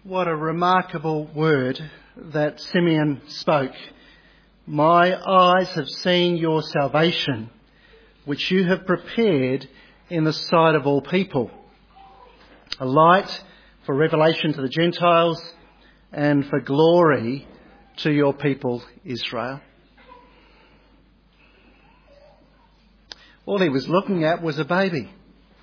What a remarkable word that Simeon spoke. My eyes have seen your salvation, which you have prepared in the sight of all people. A light for revelation to the Gentiles and for glory to your people Israel. All he was looking at was a baby.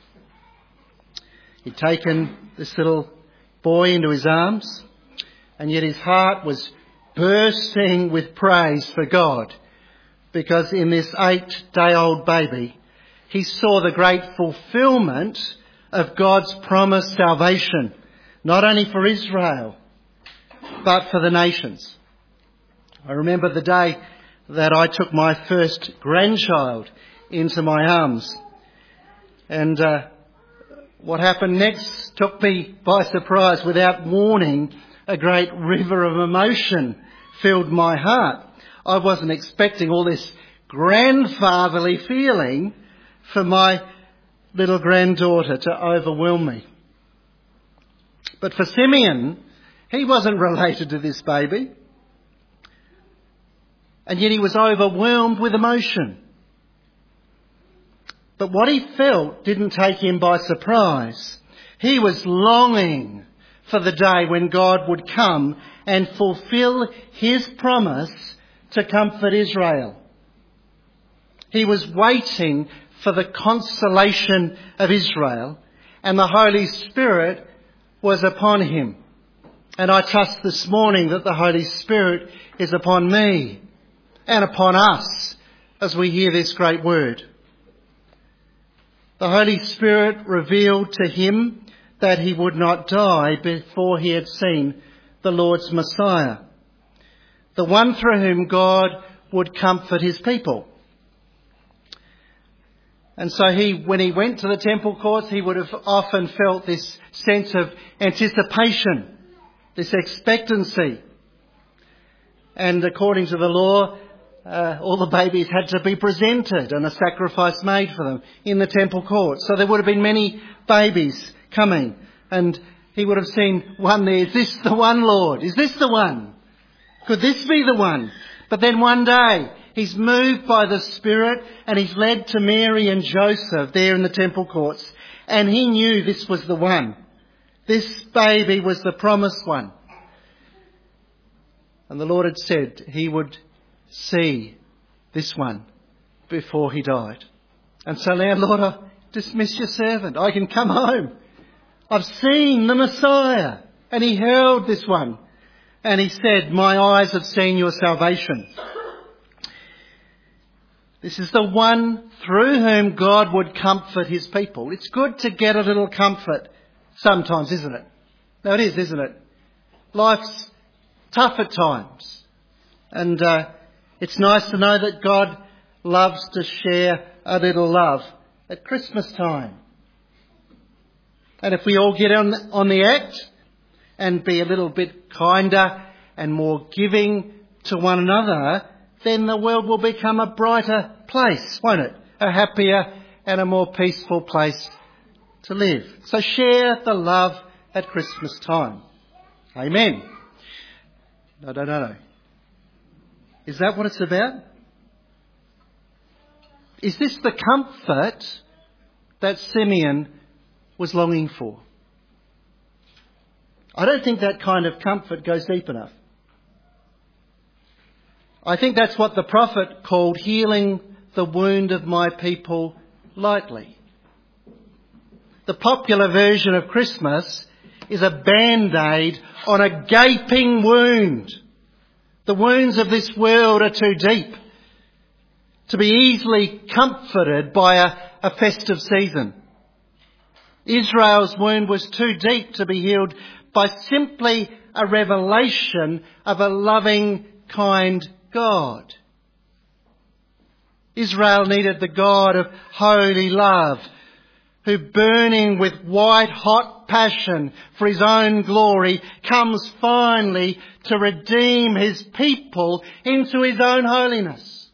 He'd taken this little boy into his arms, and yet his heart was bursting with praise for God, because in this 8-day-old baby he saw the great fulfilment of God's promised salvation, not only for Israel but for the nations. I remember the day that I took my first grandchild into my arms, and what happened next took me by surprise. Without warning, a great river of emotion filled my heart. I wasn't expecting all this grandfatherly feeling for my little granddaughter to overwhelm me. But for Simeon, he wasn't related to this baby, and yet he was overwhelmed with emotion. But what he felt didn't take him by surprise. He was longing for the day when God would come and fulfill his promise to comfort Israel. He was waiting for the consolation of Israel, and the Holy Spirit was upon him. And I trust this morning that the Holy Spirit is upon me and upon us as we hear this great word. The Holy Spirit revealed to him that he would not die before he had seen the Lord's Messiah, the one through whom God would comfort his people. And so when he went to the temple courts, he would have often felt this sense of anticipation, this expectancy. And according to the law, all the babies had to be presented and a sacrifice made for them in the temple court. So there would have been many babies coming, and he would have seen one there. Is this the one, Lord? Is this the one? Could this be the one? But then one day he's moved by the Spirit and he's led to Mary and Joseph there in the temple courts, and he knew this was the one. This baby was the promised one. And the Lord had said he would see this one before he died. And so now, Lord, I dismiss your servant. I can come home. I've seen the Messiah. And he held this one. And he said, my eyes have seen your salvation. This is the one through whom God would comfort his people. It's good to get a little comfort sometimes, isn't it? No, it is, isn't it? Life's tough at times. And it's nice to know that God loves to share a little love at Christmas time. And if we all get on the act and be a little bit kinder and more giving to one another, then the world will become a brighter place, won't it? A happier and a more peaceful place to live. So share the love at Christmas time. Amen. No. Is that what it's about? Is this the comfort that Simeon was longing for? I don't think that kind of comfort goes deep enough. I think that's what the prophet called healing the wound of my people lightly. The popular version of Christmas is a band-aid on a gaping wound. The wounds of this world are too deep to be easily comforted by a festive season. Israel's wound was too deep to be healed by simply a revelation of a loving, kind God. Israel needed the God of holy love, who, burning with white-hot passion for his own glory, comes finally to redeem his people into his own holiness.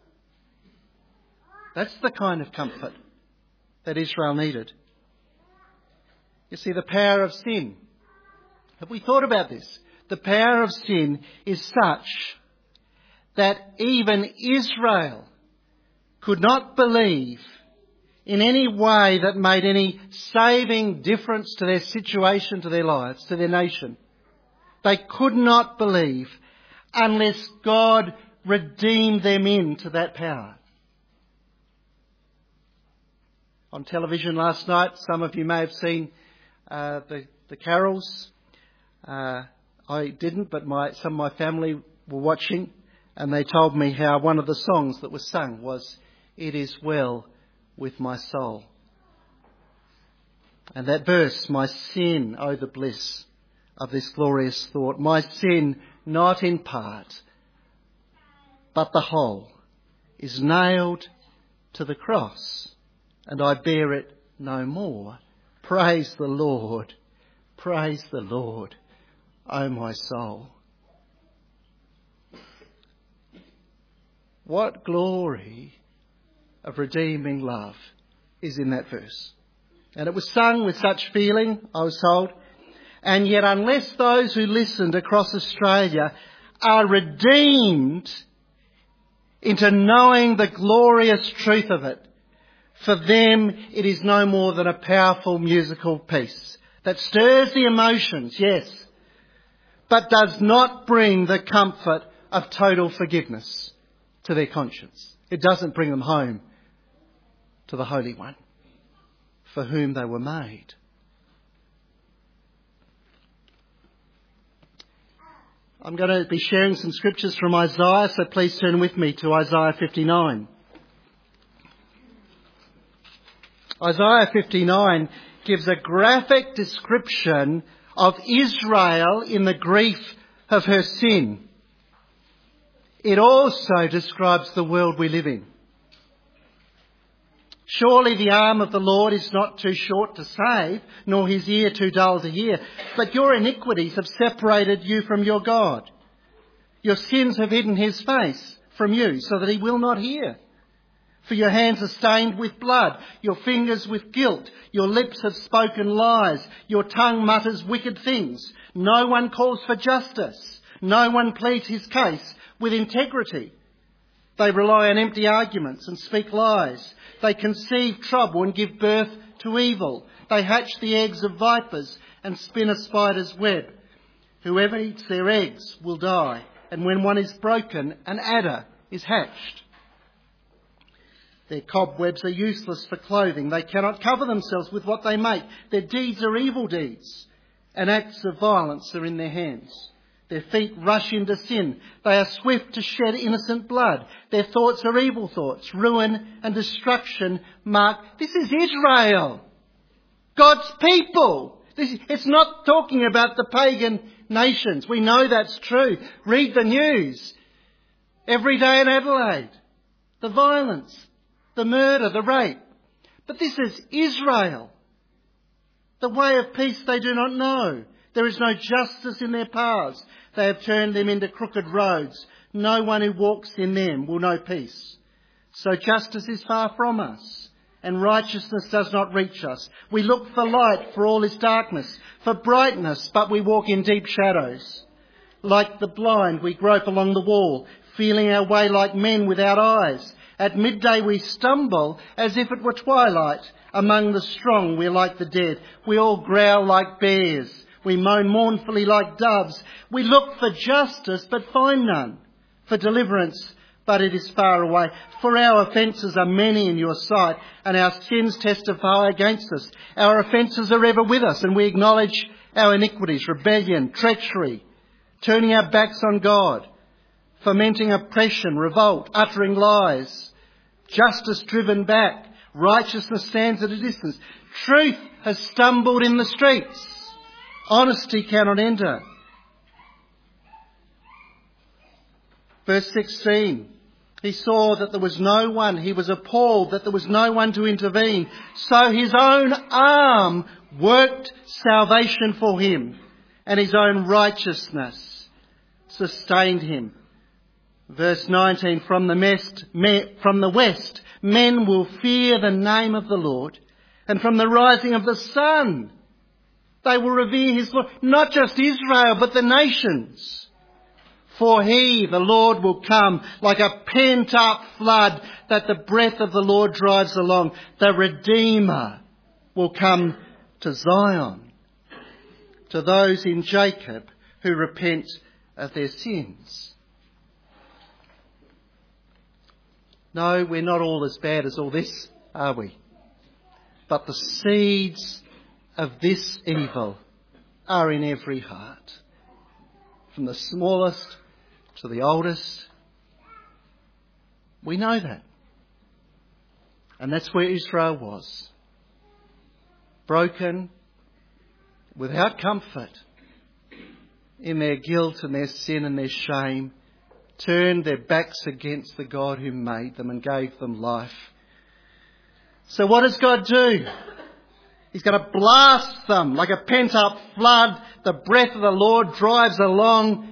That's the kind of comfort that Israel needed. You see, the power of sin Have we thought about this? The power of sin is such that even Israel could not believe in any way that made any saving difference to their situation, to their lives, to their nation. They could not believe unless God redeemed them into that power. On television last night, some of you may have seen the carols. I didn't, but some of my family were watching, and they told me how one of the songs that was sung was, "It is well with my soul." And that verse, "My sin, oh the bliss of this glorious thought, my sin not in part, but the whole, is nailed to the cross, and I bear it no more. Praise the Lord, O my soul." What glory of redeeming love is in that verse. And it was sung with such feeling, I was told. And yet unless those who listened across Australia are redeemed into knowing the glorious truth of it, for them it is no more than a powerful musical piece that stirs the emotions, yes, but does not bring the comfort of total forgiveness to their conscience. It doesn't bring them home to the Holy One for whom they were made. I'm going to be sharing some scriptures from Isaiah, so please turn with me to Isaiah 59. Isaiah 59 gives a graphic description of Israel in the grief of her sin. It also describes the world we live in. Surely the arm of the Lord is not too short to save, nor his ear too dull to hear. But your iniquities have separated you from your God. Your sins have hidden his face from you, so that he will not hear. For your hands are stained with blood, your fingers with guilt. Your lips have spoken lies, your tongue mutters wicked things. No one calls for justice. No one pleads his case with integrity. They rely on empty arguments and speak lies. They conceive trouble and give birth to evil. They hatch the eggs of vipers and spin a spider's web. Whoever eats their eggs will die, and when one is broken, an adder is hatched. Their cobwebs are useless for clothing. They cannot cover themselves with what they make. Their deeds are evil deeds, and acts of violence are in their hands. Their feet rush into sin. They are swift to shed innocent blood. Their thoughts are evil thoughts. Ruin and destruction mark. This is Israel, God's people. It's not talking about the pagan nations. We know that's true. Read the news. Every day in Adelaide. The violence, the murder, the rape. But this is Israel. The way of peace they do not know. There is no justice in their paths. They have turned them into crooked roads. No one who walks in them will know peace. So justice is far from us, and righteousness does not reach us. We look for light for all is darkness, for brightness, but we walk in deep shadows. Like the blind, we grope along the wall, feeling our way like men without eyes. At midday we stumble as if it were twilight. Among the strong we're like the dead. We all growl like bears. We moan mournfully like doves. We look for justice but find none. For deliverance, but it is far away. For our offences are many in your sight, and our sins testify against us. Our offences are ever with us, and we acknowledge our iniquities, rebellion, treachery, turning our backs on God, fomenting oppression, revolt, uttering lies, justice driven back, righteousness stands at a distance. Truth has stumbled in the streets. Honesty cannot enter. Verse 16. He saw that there was no one. He was appalled that there was no one to intervene. So his own arm worked salvation for him, and his own righteousness sustained him. Verse 19. From the west, men will fear the name of the Lord, and from the rising of the sun, They will revere his Lord, not just Israel, but the nations. For he, the Lord, will come like a pent-up flood that the breath of the Lord drives along. The Redeemer will come to Zion, to those in Jacob who repent of their sins. No, we're not all as bad as all this, are we? But the seeds of this evil are in every heart, from the smallest to the oldest. We know that. And that's where Israel was. Broken, without comfort, in their guilt and their sin and their shame, turned their backs against the God who made them and gave them life. So what does God do? He's going to blast them like a pent-up flood. The breath of the Lord drives along.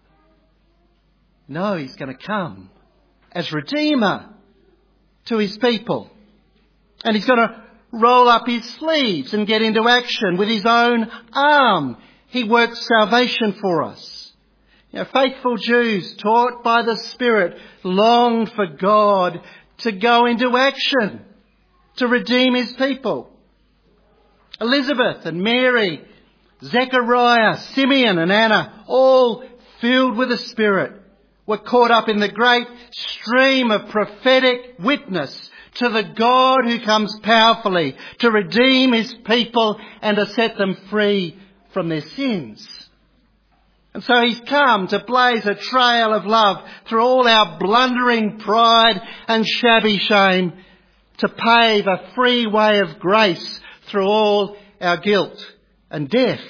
No, he's going to come as Redeemer to his people. And he's going to roll up his sleeves and get into action with his own arm. He works salvation for us. You know, faithful Jews taught by the Spirit longed for God to go into action, to redeem his people. Elizabeth and Mary, Zechariah, Simeon and Anna, all filled with the Spirit, were caught up in the great stream of prophetic witness to the God who comes powerfully to redeem his people and to set them free from their sins. And so he's come to blaze a trail of love through all our blundering pride and shabby shame, to pave a free way of grace through all our guilt and death.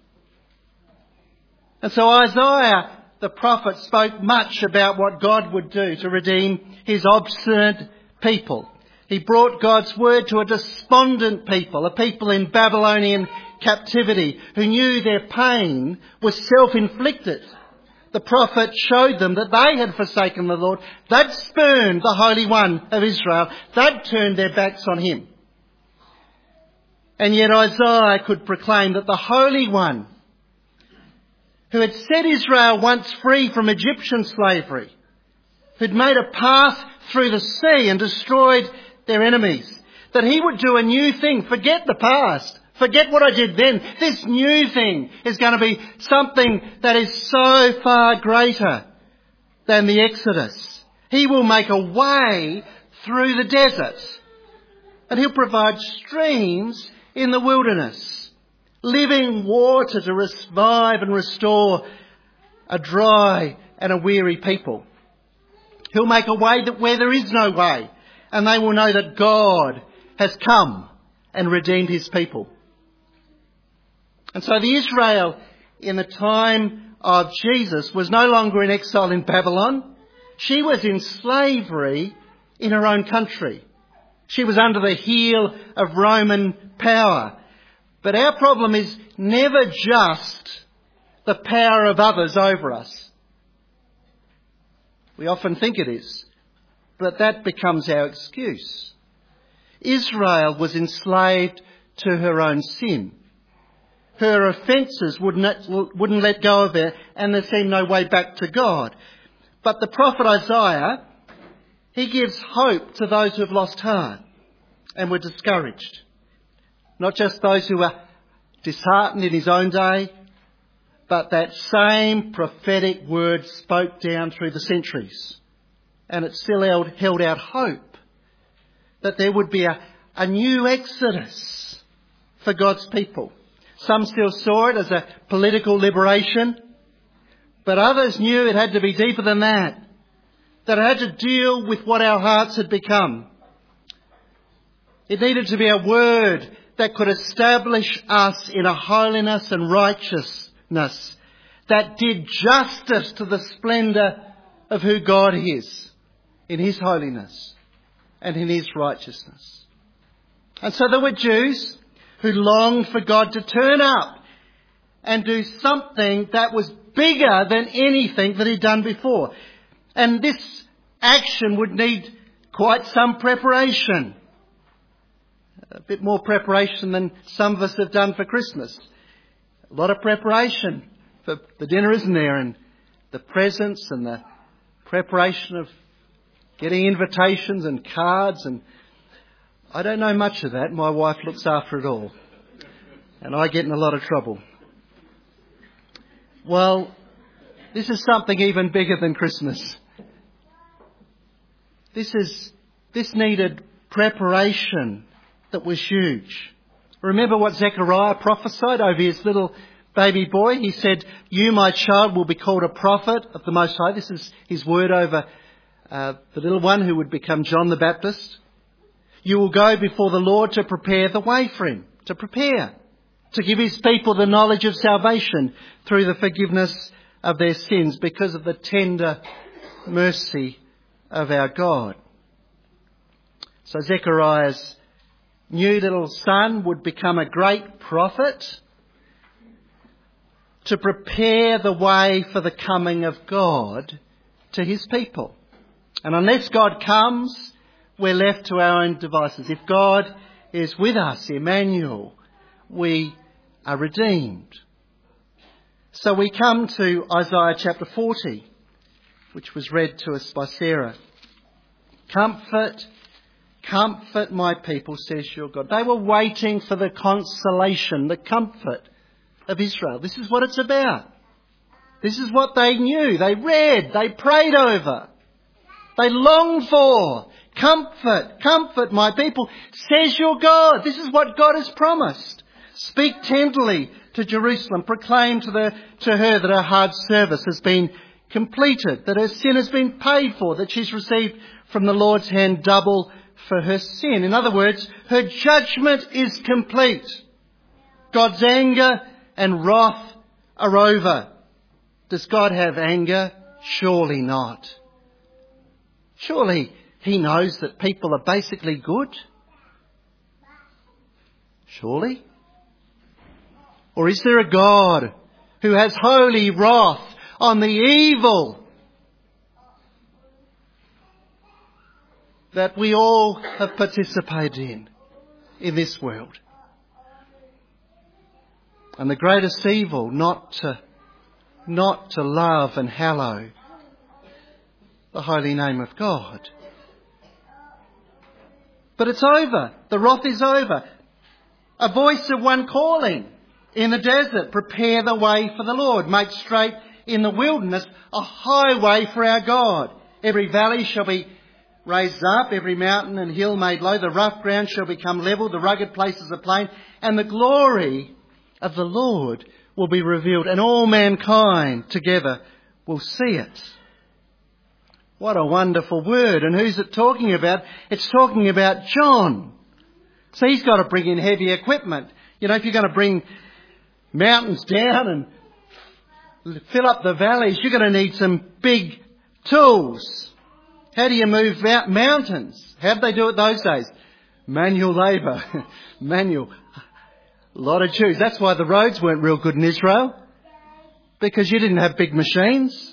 And so Isaiah, the prophet, spoke much about what God would do to redeem his obstinate people. He brought God's word to a despondent people, a people in Babylonian captivity who knew their pain was self-inflicted. The prophet showed them that they had forsaken the Lord. They'd spurned the Holy One of Israel. They'd turned their backs on him. And yet Isaiah could proclaim that the Holy One, who had set Israel once free from Egyptian slavery, who'd made a path through the sea and destroyed their enemies, that he would do a new thing. Forget the past. Forget what I did then. This new thing is going to be something that is so far greater than the Exodus. He will make a way through the desert, and he'll provide streams in the wilderness, living water to revive and restore a dry and a weary people. He'll make a way where there is no way, and they will know that God has come and redeemed his people. And so the Israel in the time of Jesus was no longer in exile in Babylon. She was in slavery in her own country. She was under the heel of Roman power. But our problem is never just the power of others over us. We often think it is, but that becomes our excuse. Israel was enslaved to her own sin. Her offences wouldn't let go of her, and there seemed no way back to God. But the prophet Isaiah, he gives hope to those who have lost heart and were discouraged. Not just those who were disheartened in his own day, but that same prophetic word spoke down through the centuries. And it still held out hope that there would be a new exodus for God's people. Some still saw it as a political liberation, but others knew it had to be deeper than that. That it had to deal with what our hearts had become. It needed to be a word that could establish us in a holiness and righteousness that did justice to the splendour of who God is in his holiness and in his righteousness. And so there were Jews who longed for God to turn up and do something that was bigger than anything that he'd done before. And this action would need quite some preparation. A bit more preparation than some of us have done for Christmas. A lot of preparation for the dinner, isn't there? And the presents and the preparation of getting invitations and cards. And I don't know much of that. My wife looks after it all. And I get in a lot of trouble. Well, this is something even bigger than Christmas. This needed preparation that was huge. Remember what Zechariah prophesied over his little baby boy? He said, "You, my child, will be called a prophet of the Most High." This is his word over the little one who would become John the Baptist. "You will go before the Lord to prepare the way for him," to prepare, to give his people the knowledge of salvation through the forgiveness of their sins because of the tender mercy of our God. So Zechariah's new little son would become a great prophet to prepare the way for the coming of God to his people. And unless God comes, we're left to our own devices. If God is with us, Emmanuel, we are redeemed. So we come to Isaiah chapter 40, which was read to us by Sarah. "Comfort, comfort my people, says your God." They were waiting for the consolation, the comfort of Israel. This is what it's about. This is what they knew, they read, they prayed over, they longed for. "Comfort, comfort my people, says your God." This is what God has promised. "Speak tenderly to Jerusalem. Proclaim to her that her hard service has been completed, that her sin has been paid for, that she's received from the Lord's hand double for her sin." In other words, her judgment is complete. God's anger and wrath are over. Does God have anger? Surely not. Surely he knows that people are basically good. Surely. Or is there a God who has holy wrath on the evil that we all have participated in this world? And the greatest evil, not to love and hallow the holy name of God. But it's over. The wrath is over. A voice of one calling in the desert, "Prepare the way for the Lord. Make straight in the wilderness a highway for our God. Every valley shall be raised up, every mountain and hill made low. The rough ground shall become level, the rugged places a plain. And the glory of the Lord will be revealed, and all mankind together will see it." What a wonderful word. And who's it talking about? It's talking about John. So he's got to bring in heavy equipment. You know, if you're going to bring mountains down and fill up the valleys, you're going to need some big tools. How do you move mountains? How did they do it those days? Manual labour. Manual. A lot of Jews. That's why the roads weren't real good in Israel. Because you didn't have big machines.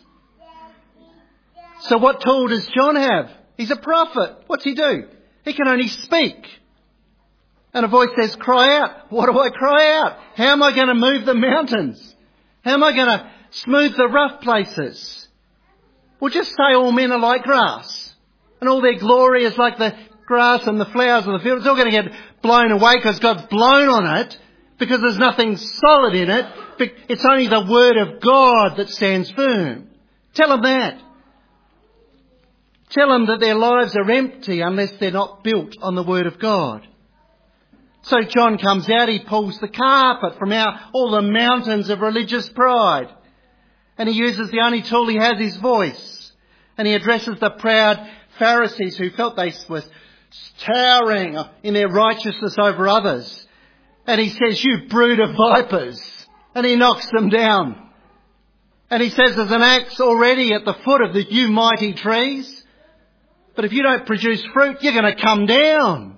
So what tool does John have? He's a prophet. What's he do? He can only speak. And a voice says, "Cry out." What do I cry out? How am I going to move the mountains? How am I going to smooth the rough places? Well, just say all men are like grass. And all their glory is like the grass and the flowers of the field. It's all going to get blown away because God's blown on it. Because there's nothing solid in it. It's only the word of God that stands firm. Tell them that. Tell them that their lives are empty unless they're not built on the word of God. So John comes out, he pulls the carpet from out all the mountains of religious pride. And he uses the only tool he has, his voice. And he addresses the proud Pharisees who felt they were towering in their righteousness over others. And he says, "You brood of vipers." And he knocks them down. And he says, "There's an axe already at the foot of you mighty trees. But if you don't produce fruit, you're going to come down."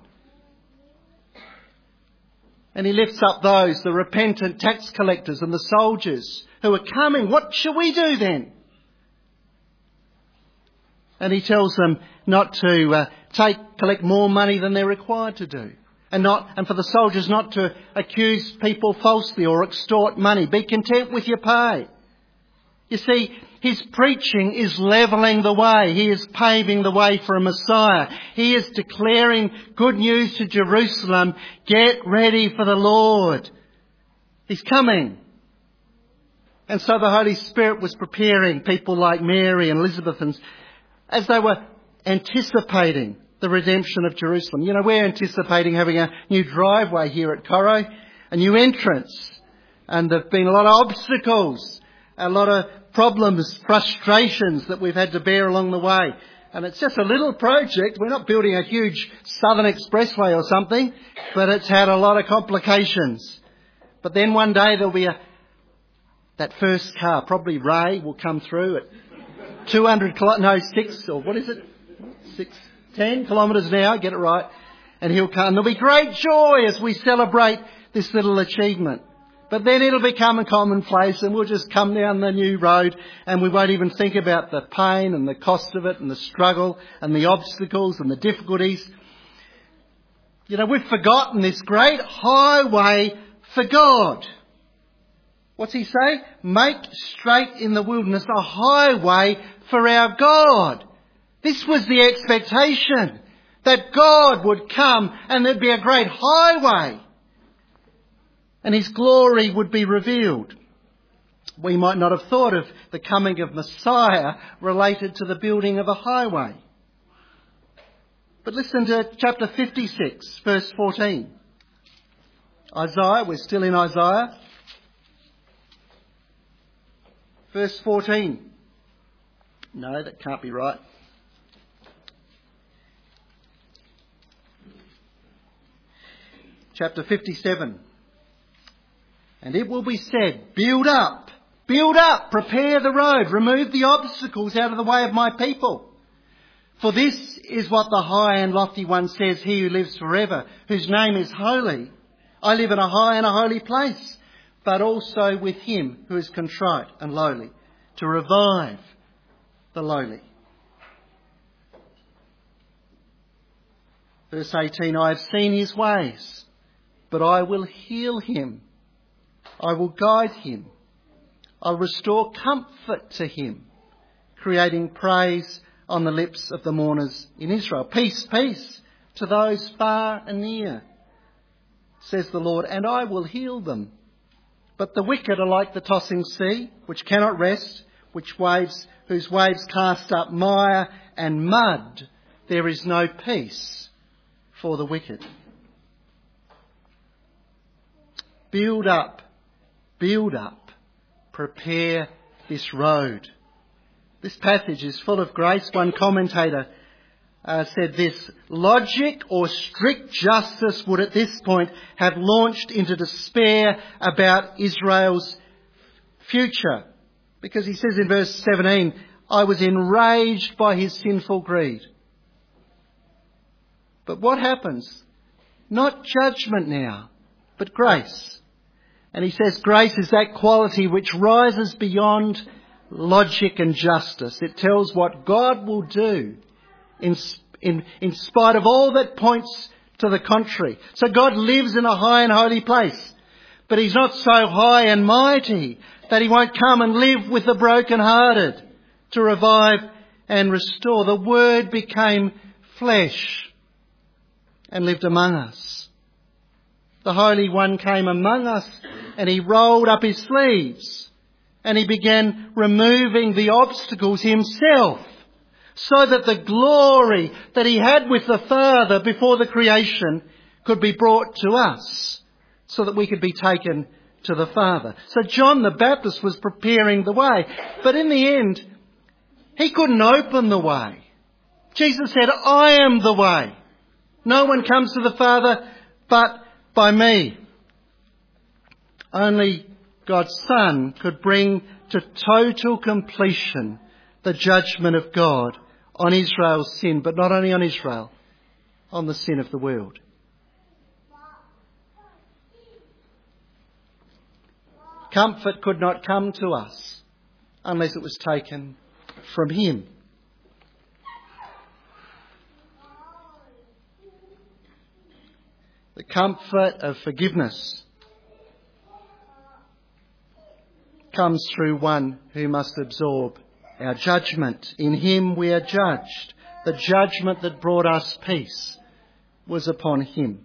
And he lifts up those, the repentant tax collectors and the soldiers who are coming. What shall we do then? And he tells them not to collect more money than they're required to do. and for the soldiers not to accuse people falsely or extort money. Be content with your pay. You see, his preaching is levelling the way. He is paving the way for a Messiah. He is declaring good news to Jerusalem. Get ready for the Lord. He's coming. And so the Holy Spirit was preparing people like Mary and Elizabeth as they were anticipating the redemption of Jerusalem. You know, we're anticipating having a new driveway here at Coro, a new entrance. And there have been a lot of obstacles, a lot of problems, frustrations that we've had to bear along the way. And it's just a little project. We're not building a huge Southern Expressway or something, but it's had a lot of complications. But then one day there'll be that first car, probably Ray, will come through at 10 kilometres an hour, get it right, and he'll come. There'll be great joy as we celebrate this little achievement. But then it'll become a commonplace and we'll just come down the new road and we won't even think about the pain and the cost of it and the struggle and the obstacles and the difficulties. You know, we've forgotten this great highway for God. What's he say? Make straight in the wilderness a highway for our God. This was the expectation, that God would come and there'd be a great highway and his glory would be revealed. We might not have thought of the coming of Messiah related to the building of a highway. But listen to chapter 56, verse 14. Isaiah, we're still in Isaiah. Verse 14. No, that can't be right. Chapter 57. And it will be said, build up, prepare the road, remove the obstacles out of the way of my people. For this is what the high and lofty one says, he who lives forever, whose name is holy. I live in a high and a holy place, but also with him who is contrite and lowly, to revive the lowly. Verse 18, I have seen his ways, but I will heal him. I will guide him. I'll restore comfort to him, creating praise on the lips of the mourners in Israel. Peace, peace to those far and near, says the Lord, and I will heal them. But the wicked are like the tossing sea, which cannot rest, whose waves cast up mire and mud. There is no peace for the wicked. Build up, prepare this road. This passage is full of grace. One commentator said this, logic or strict justice would at this point have launched into despair about Israel's future. Because he says in verse 17, I was enraged by his sinful greed. But what happens? Not judgment now, but grace. And he says grace is that quality which rises beyond logic and justice. It tells what God will do in spite of all that points to the contrary. So God lives in a high and holy place, but he's not so high and mighty that he won't come and live with the brokenhearted to revive and restore. The Word became flesh and lived among us. The Holy One came among us and he rolled up his sleeves and he began removing the obstacles himself so that the glory that he had with the Father before the creation could be brought to us so that we could be taken to the Father. So John the Baptist was preparing the way, but in the end, he couldn't open the way. Jesus said, I am the way. No one comes to the Father but by me. Only God's Son could bring to total completion the judgment of God on Israel's sin, but not only on Israel, on the sin of the world. Comfort could not come to us unless it was taken from him. The comfort of forgiveness comes through one who must absorb our judgment. In him we are judged. The judgment that brought us peace was upon him.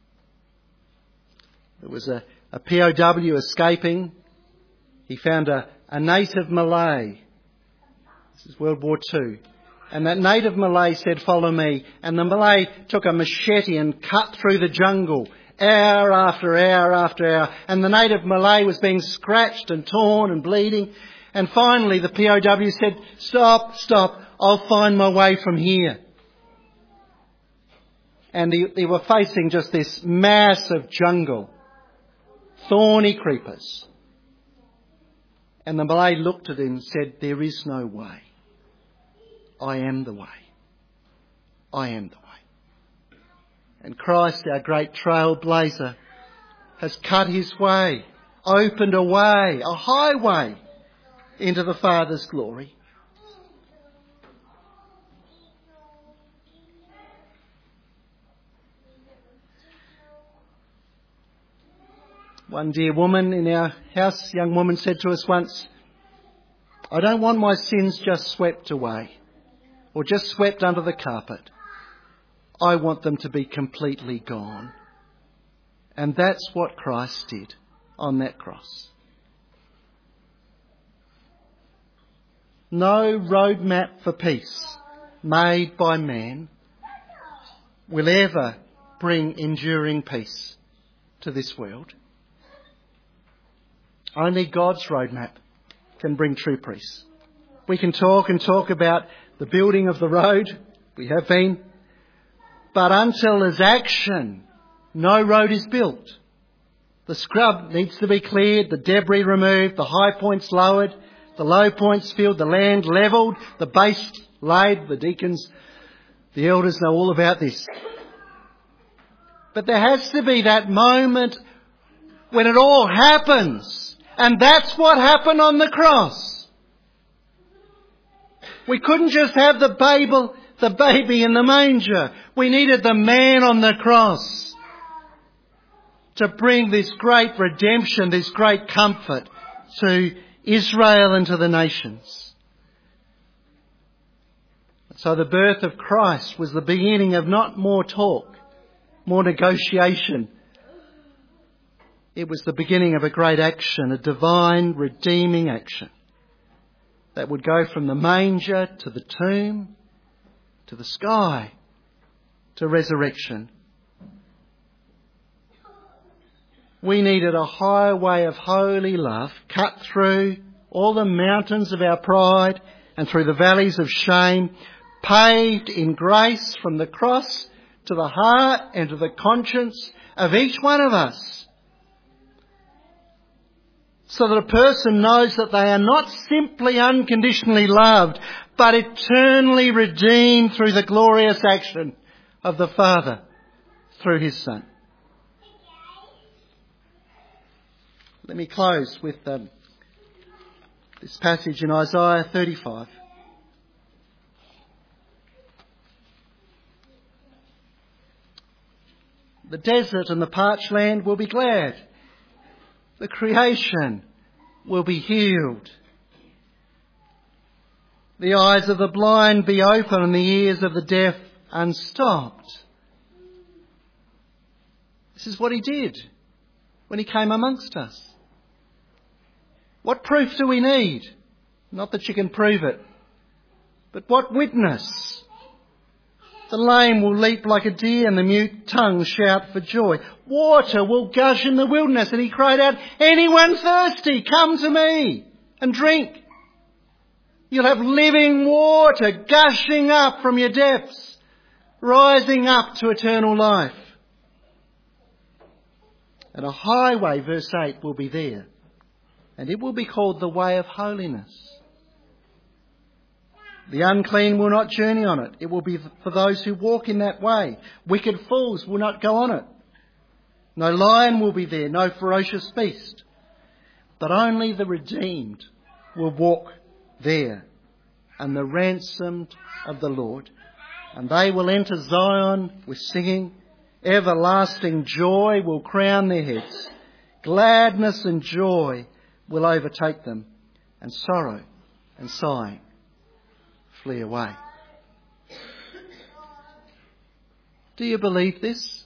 There was a POW escaping. He found a native Malay. This is World War II. And that native Malay said, "Follow me." And the Malay took a machete and cut through the jungle, hour after hour after hour. And the native Malay was being scratched and torn and bleeding. And finally the POW said, Stop, I'll find my way from here. And they were facing just this massive jungle, thorny creepers. And the Malay looked at him and said, "There is no way. I am the way. I am the way." And Christ, our great trailblazer, has cut his way, opened a way, a highway into the Father's glory. One dear woman in our house, young woman, said to us once, "I don't want my sins just swept away or just swept under the carpet. I want them to be completely gone." And that's what Christ did on that cross. No roadmap for peace made by man will ever bring enduring peace to this world. Only God's roadmap can bring true peace. We can talk and talk about the building of the road. We have been. But until there's action, no road is built. The scrub needs to be cleared, the debris removed, the high points lowered, the low points filled, the land levelled, the base laid. The deacons, the elders know all about this. But there has to be that moment when it all happens. And that's what happened on the cross. We couldn't just have the baby in the manger. We needed the man on the cross to bring this great redemption, this great comfort to Israel and to the nations. So the birth of Christ was the beginning of not more talk, more negotiation. It was the beginning of a great action, a divine redeeming action that would go from the manger to the tomb, to the sky, to resurrection. We needed a highway of holy love cut through all the mountains of our pride and through the valleys of shame, paved in grace from the cross to the heart and to the conscience of each one of us. So that a person knows that they are not simply unconditionally loved, but eternally redeemed through the glorious action of the Father through his Son. Let me close with this passage in Isaiah 35. The desert and the parched land will be glad. The creation will be healed. The eyes of the blind be open and the ears of the deaf unstopped. This is what he did when he came amongst us. What proof do we need? Not that you can prove it, but what witness? The lame will leap like a deer and the mute tongue shout for joy. Water will gush in the wilderness. And he cried out, "Anyone thirsty, come to me and drink." You'll have living water gushing up from your depths, rising up to eternal life. And a highway, verse 8, will be there. And it will be called the way of holiness. The unclean will not journey on it. It will be for those who walk in that way. Wicked fools will not go on it. No lion will be there, no ferocious beast. But only the redeemed will walk there, and the ransomed of the Lord. And they will enter Zion with singing Everlasting joy will crown their heads. Gladness and joy will overtake them, and sorrow and sighing flee away. Do you believe this?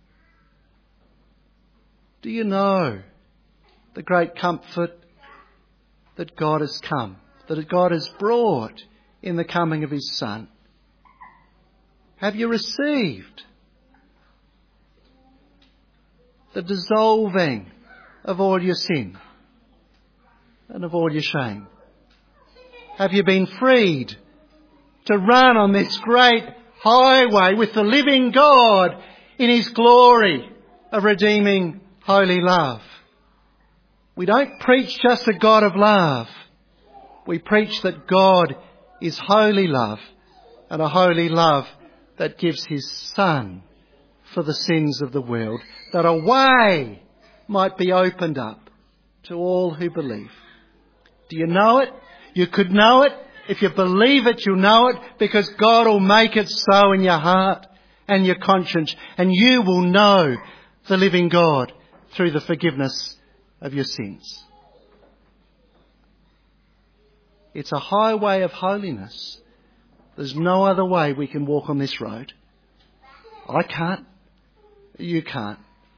Do you know the great comfort that God has come, that God has brought in the coming of his Son? Have you received the dissolving of all your sin and of all your shame? Have you been freed to run on this great highway with the living God in his glory of redeeming holy love? We don't preach just a God of love. We preach that God is holy love, and a holy love that gives his Son for the sins of the world, that a way might be opened up to all who believe. Do you know it? You could know it. If you believe it, you'll know it, because God will make it so in your heart and your conscience, and you will know the living God through the forgiveness of your sins. It's a highway of holiness. There's no other way we can walk on this road. I can't. You can't.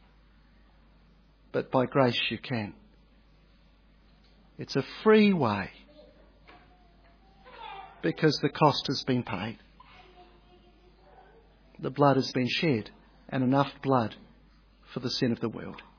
But by grace you can. It's a free way, because the cost has been paid. The blood has been shed, and enough blood for the sin of the world.